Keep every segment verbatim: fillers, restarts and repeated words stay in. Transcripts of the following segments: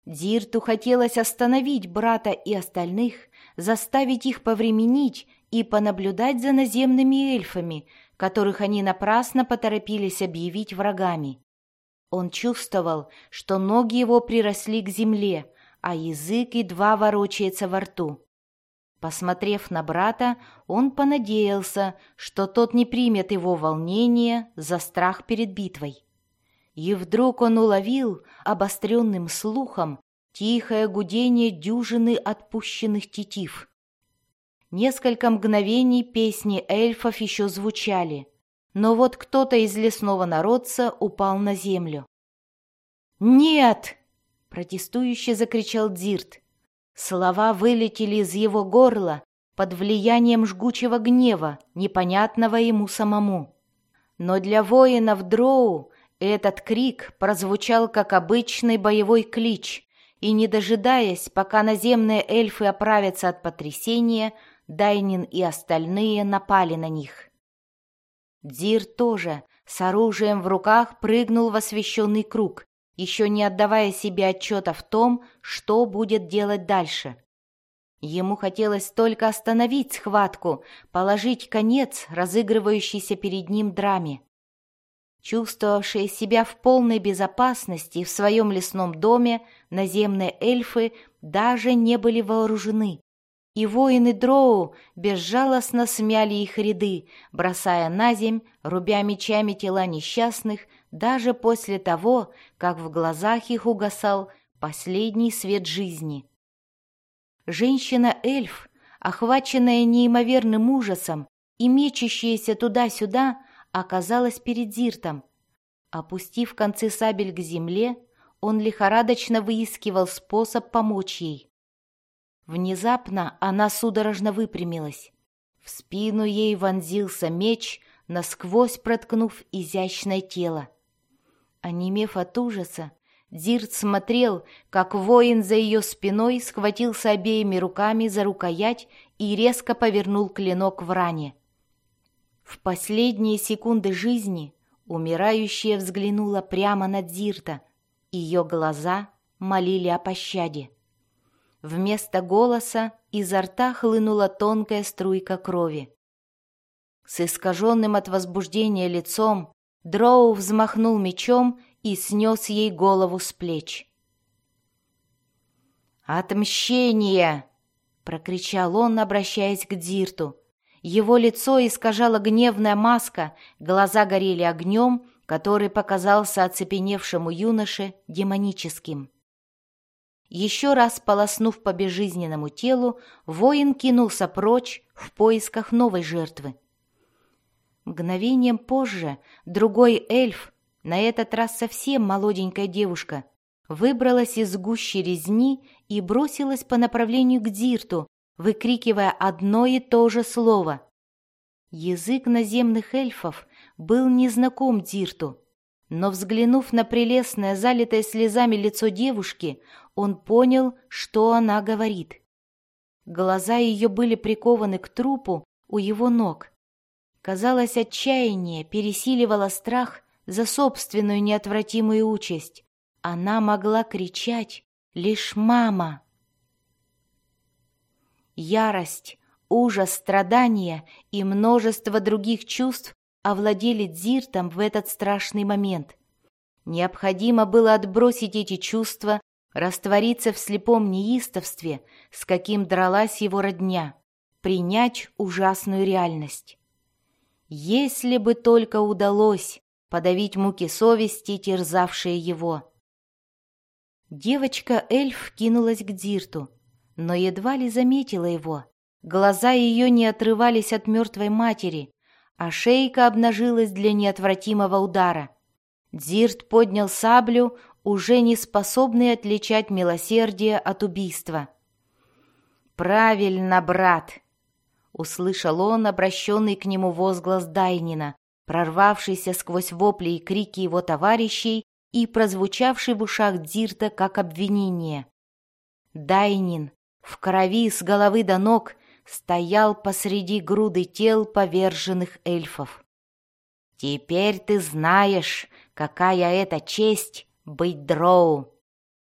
Дзирту хотелось остановить брата и остальных, заставить их повременить и понаблюдать за наземными эльфами, которых они напрасно поторопились объявить врагами. Он чувствовал, что ноги его приросли к земле, а язык едва ворочается во рту. Посмотрев на брата, он понадеялся, что тот не примет его волнение за страх перед битвой. И вдруг он уловил обостренным слухом тихое гудение дюжины отпущенных тетив. Несколько мгновений песни эльфов еще звучали, но вот кто-то из лесного народца упал на землю. «Нет!» — протестующе закричал Дзирт. Слова вылетели из его горла под влиянием жгучего гнева, непонятного ему самому. Но для воинов Дроу этот крик прозвучал как обычный боевой клич, и, не дожидаясь, пока наземные эльфы оправятся от потрясения, Дайнин и остальные напали на них. Дзирт тоже с оружием в руках прыгнул в освещенный круг, еще не отдавая себе отчета в том, что будет делать дальше. Ему хотелось только остановить схватку, положить конец разыгрывающейся перед ним драме. Чувствовавшие себя в полной безопасности в своем лесном доме, наземные эльфы даже не были вооружены, и воины Дроу безжалостно смяли их ряды, бросая на земь, рубя мечами тела несчастных, даже после того, как в глазах их угасал последний свет жизни. Женщина-эльф, охваченная неимоверным ужасом и мечущаяся туда-сюда, оказалась перед Дзиртом. Опустив концы сабель к земле, он лихорадочно выискивал способ помочь ей. Внезапно она судорожно выпрямилась. В спину ей вонзился меч, насквозь проткнув изящное тело. Онемев от ужаса, Дзирт смотрел, как воин за ее спиной схватился обеими руками за рукоять и резко повернул клинок в ране. В последние секунды жизни умирающая взглянула прямо на Дзирта. Ее глаза молили о пощаде. Вместо голоса изо рта хлынула тонкая струйка крови. С искаженным от возбуждения лицом Дроу взмахнул мечом и снес ей голову с плеч. «Отмщение!» — прокричал он, обращаясь к Дзирту. Его лицо искажала гневная маска, глаза горели огнем, который показался оцепеневшему юноше демоническим. Еще раз полоснув по безжизненному телу, воин кинулся прочь в поисках новой жертвы. Мгновением позже другой эльф, на этот раз совсем молоденькая девушка, выбралась из гущи резни и бросилась по направлению к Дзирту, выкрикивая одно и то же слово. Язык наземных эльфов был незнаком Дзирту, но, взглянув на прелестное, залитое слезами лицо девушки, он понял, что она говорит. Глаза ее были прикованы к трупу у его ног. Казалось, отчаяние пересиливало страх за собственную неотвратимую участь. Она могла кричать лишь «мама». Ярость, ужас, страдания и множество других чувств овладели Дзиртом в этот страшный момент. Необходимо было отбросить эти чувства, раствориться в слепом неистовстве, с каким дралась его родня, принять ужасную реальность. Если бы только удалось подавить муки совести, терзавшие его. Девочка-эльф кинулась к Дзирту, но едва ли заметила его. Глаза ее не отрывались от мертвой матери, а шейка обнажилась для неотвратимого удара. Дзирт поднял саблю, уже не способный отличать милосердие от убийства. «Правильно, брат!» — услышал он обращенный к нему возглас Дайнина, прорвавшийся сквозь вопли и крики его товарищей и прозвучавший в ушах Дзирта как обвинение. Дайнин, в крови с головы до ног, стоял посреди груды тел поверженных эльфов. «Теперь ты знаешь, какая это честь быть Дроу!»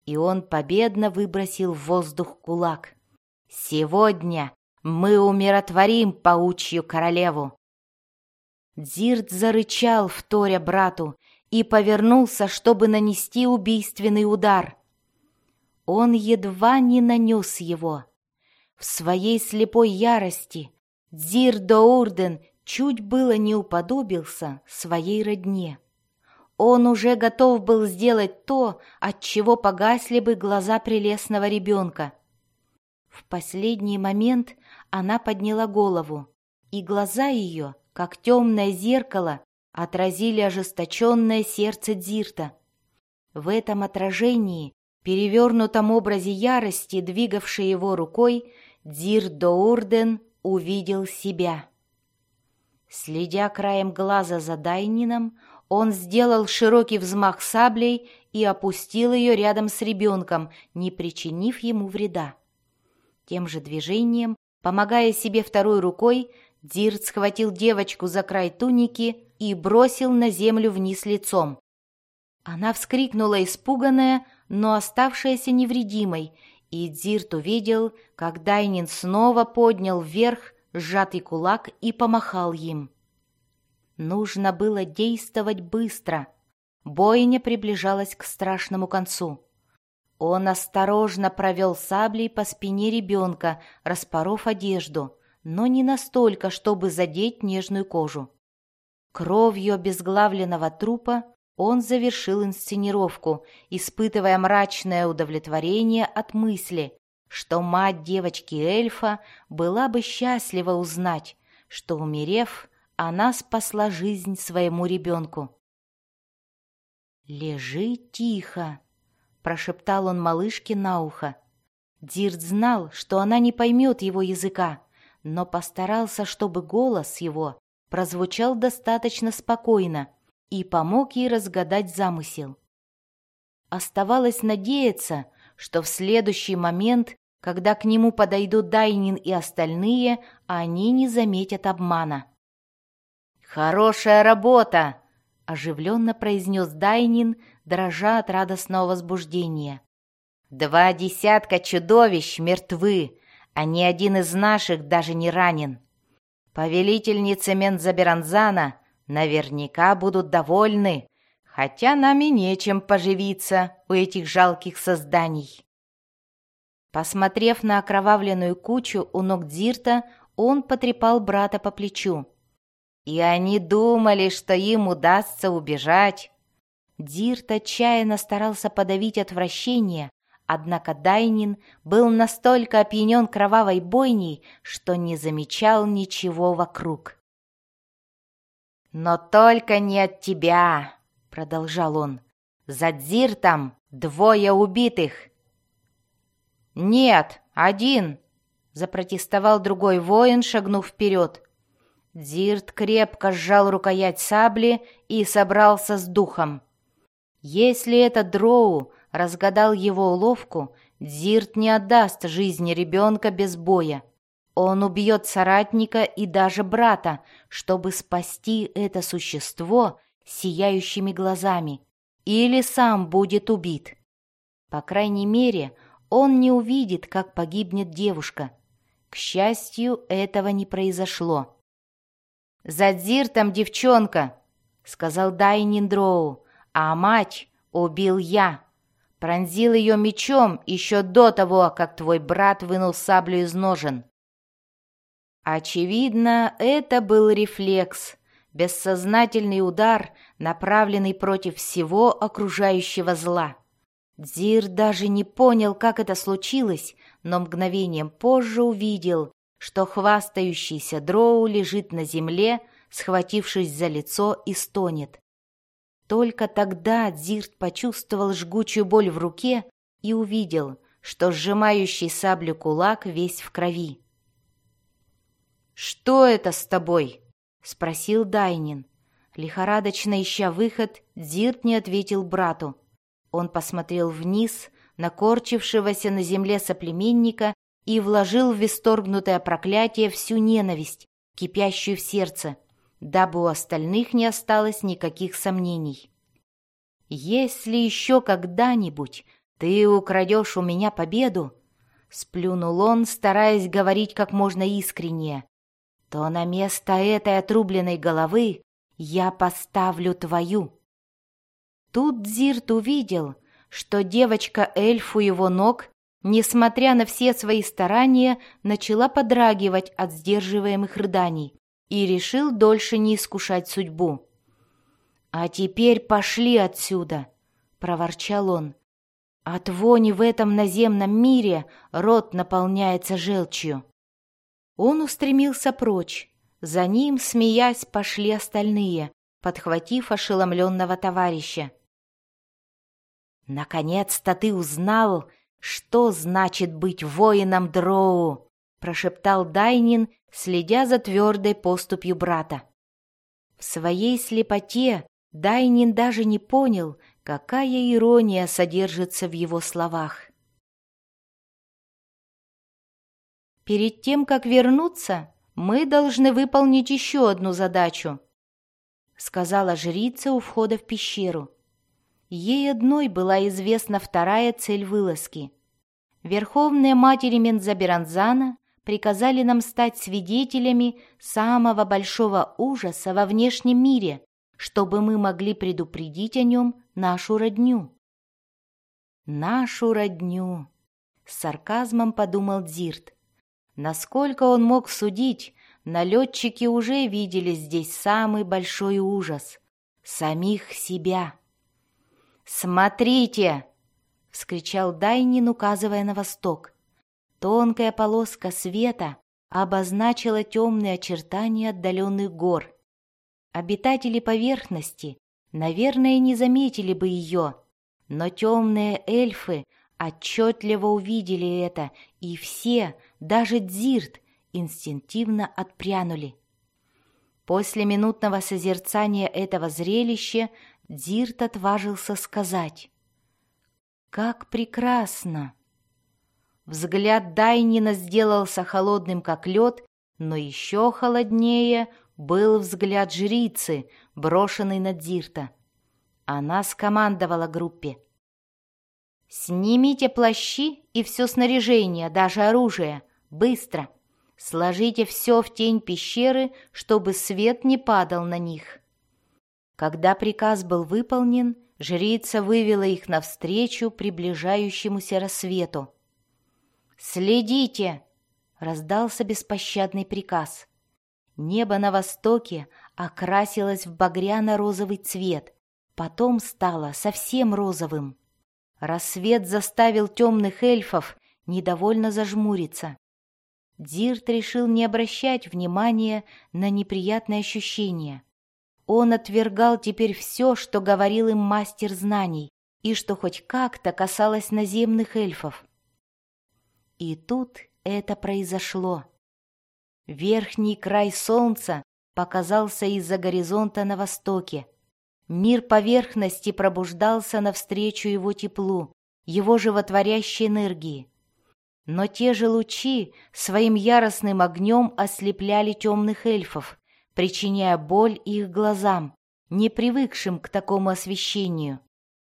и он победно выбросил в воздух кулак. «Сегодня мы умиротворим паучью королеву!» Дзирт зарычал, вторя брату, и повернулся, чтобы нанести убийственный удар. Он едва не нанес его. В своей слепой ярости Дзирт Доурден чуть было не уподобился своей родне. Он уже готов был сделать то, от чего погасли бы глаза прелестного ребенка. В последний момент она подняла голову, и глаза ее, как темное зеркало, отразили ожесточенное сердце Дзирта. В этом отражении, перевернутом образе ярости, двигавшей его рукой, Дзирт Доурден увидел себя. Следя краем глаза за Дайнином, он сделал широкий взмах саблей и опустил ее рядом с ребенком, не причинив ему вреда. Тем же движением, помогая себе второй рукой, Дзирт схватил девочку за край туники и бросил на землю вниз лицом. Она вскрикнула испуганная, но оставшаяся невредимой, и Дзирт увидел, как Дайнин снова поднял вверх сжатый кулак и помахал им. Нужно было действовать быстро. Бойня приближалась к страшному концу. Он осторожно провел саблей по спине ребенка, распоров одежду, но не настолько, чтобы задеть нежную кожу. Кровью обезглавленного трупа он завершил инсценировку, испытывая мрачное удовлетворение от мысли, что мать девочки-эльфа была бы счастлива узнать, что, умерев, она спасла жизнь своему ребенку. «Лежи тихо», — прошептал он малышке на ухо. Дзирт знал, что она не поймет его языка, но постарался, чтобы голос его прозвучал достаточно спокойно и помог ей разгадать замысел. Оставалось надеяться, что в следующий момент, когда к нему подойдут Дайнин и остальные, они не заметят обмана. «Хорошая работа!» — оживленно произнес Дайнин, дрожа от радостного возбуждения. «Два десятка чудовищ мертвы, а ни один из наших даже не ранен. Повелительницы Мензаберанзана наверняка будут довольны, хотя нам и нечем поживиться у этих жалких созданий». Посмотрев на окровавленную кучу у ног Дзирта, он потрепал брата по плечу. «И они думали, что им удастся убежать». Дзирт отчаянно старался подавить отвращение, однако Дайнин был настолько опьянен кровавой бойней, что не замечал ничего вокруг. «Но только не от тебя», — продолжал он. «За Дзиртом двое убитых». «Нет, один», — запротестовал другой воин, шагнув вперед. Дзирт крепко сжал рукоять сабли и собрался с духом. Если этот дроу разгадал его уловку, Дзирт не отдаст жизни ребенка без боя. Он убьет соратника и даже брата, чтобы спасти это существо сияющими глазами, или сам будет убит. По крайней мере, он не увидит, как погибнет девушка. К счастью, этого не произошло. «За Дзиртом девчонка», — сказал Дайнин Дроу, «а мать убил я. Пронзил ее мечом еще до того, как твой брат вынул саблю из ножен». Очевидно, это был рефлекс, бессознательный удар, направленный против всего окружающего зла. Дзирт даже не понял, как это случилось, но мгновением позже увидел, что хвастающийся дроу лежит на земле, схватившись за лицо, и стонет. Только тогда Дзирт почувствовал жгучую боль в руке и увидел, что сжимающий саблю кулак весь в крови. «Что это с тобой?» — спросил Дайнин. Лихорадочно ища выход, Дзирт не ответил брату. Он посмотрел вниз на корчившегося на земле соплеменника и вложил в исторгнутое проклятие всю ненависть, кипящую в сердце, дабы у остальных не осталось никаких сомнений. Если еще когда-нибудь «Ты украдешь у меня победу?» — сплюнул он, стараясь говорить как можно искреннее. «То на место этой отрубленной головы я поставлю твою». Тут Дзирт увидел, что девочка-эльф у его ног, несмотря на все свои старания, начала подрагивать от сдерживаемых рыданий и решил дольше не искушать судьбу. «А теперь пошли отсюда!» — проворчал он. «От вони в этом наземном мире рот наполняется желчью». Он устремился прочь. За ним, смеясь, пошли остальные, подхватив ошеломленного товарища. «Наконец-то ты узнал, что значит быть воином Дроу!» — прошептал Дайнин, следя за твердой поступью брата. В своей слепоте Дайнин даже не понял, какая ирония содержится в его словах. «Перед тем, как вернуться, мы должны выполнить еще одну задачу», — сказала жрица у входа в пещеру. Ей одной была известна вторая цель вылазки. Верховные матери Мензаберанзана приказали нам стать свидетелями самого большого ужаса во внешнем мире, чтобы мы могли предупредить о нем нашу родню. «Нашу родню», — с сарказмом подумал Дзирт. Насколько он мог судить, налетчики уже видели здесь самый большой ужас — самих себя. «Смотрите!» — вскричал Дайнин, указывая на восток. Тонкая полоска света обозначила темные очертания отдаленных гор. Обитатели поверхности, наверное, не заметили бы ее, но темные эльфы отчетливо увидели это, и все, даже Дзирт, инстинктивно отпрянули. После минутного созерцания этого зрелища Дзирт отважился сказать: «Как прекрасно!» Взгляд Дайнина сделался холодным, как лед, но еще холоднее был взгляд жрицы, брошенный на Дзирта. Она скомандовала группе: «Снимите плащи и все снаряжение, даже оружие, быстро! Сложите все в тень пещеры, чтобы свет не падал на них». Когда приказ был выполнен, жрица вывела их навстречу приближающемуся рассвету. «Следите!» — раздался беспощадный приказ. Небо на востоке окрасилось в багряно-розовый цвет, потом стало совсем розовым. Рассвет заставил темных эльфов недовольно зажмуриться. Дзирт решил не обращать внимания на неприятные ощущения. Он отвергал теперь все, что говорил им мастер знаний, и что хоть как-то касалось наземных эльфов. И тут это произошло. Верхний край солнца показался из-за горизонта на востоке. Мир поверхности пробуждался навстречу его теплу, его животворящей энергии. Но те же лучи своим яростным огнем ослепляли темных эльфов, причиняя боль их глазам, не привыкшим к такому освещению.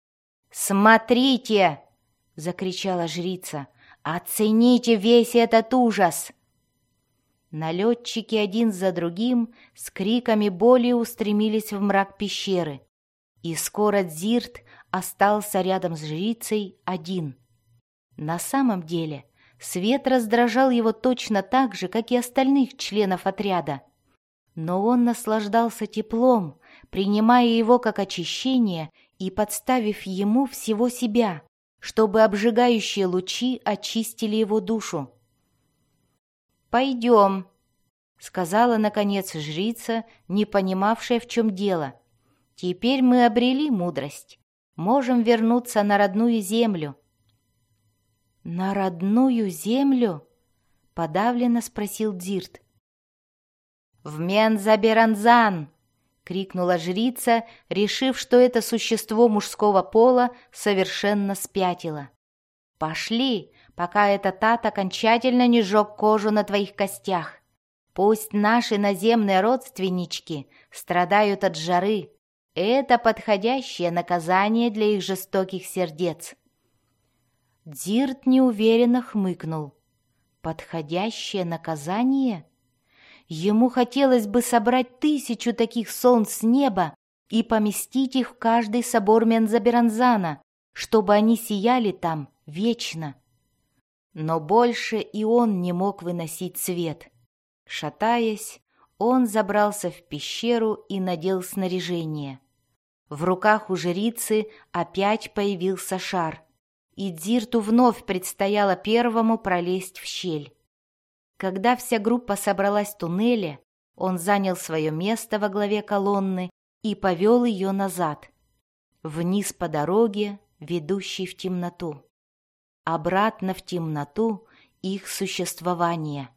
«Смотрите!» — закричала жрица. «Оцените весь этот ужас!» Налетчики один за другим с криками боли устремились в мрак пещеры, и скоро Дзирт остался рядом с жрицей один. На самом деле свет раздражал его точно так же, как и остальных членов отряда. Но он наслаждался теплом, принимая его как очищение и подставив ему всего себя, чтобы обжигающие лучи очистили его душу. «Пойдем», — сказала, наконец, жрица, не понимавшая, в чем дело. «Теперь мы обрели мудрость. Можем вернуться на родную землю». «На родную землю?» — подавленно спросил Дзирт. «В Мензаберанзан!» — крикнула жрица, решив, что это существо мужского пола совершенно спятило. «Пошли, пока этот ад окончательно не сжег кожу на твоих костях. Пусть наши наземные родственнички страдают от жары. Это подходящее наказание для их жестоких сердец». Дзирт неуверенно хмыкнул. Подходящее наказание? Ему хотелось бы собрать тысячу таких солнц с неба и поместить их в каждый собор Мензоберанзана, чтобы они сияли там вечно. Но больше и он не мог выносить свет. Шатаясь, он забрался в пещеру и надел снаряжение. В руках у жрицы опять появился шар, и Дзирту вновь предстояло первому пролезть в щель. Когда вся группа собралась в туннеле, он занял свое место во главе колонны и повел ее назад, вниз по дороге, ведущей в темноту, обратно в темноту их существования.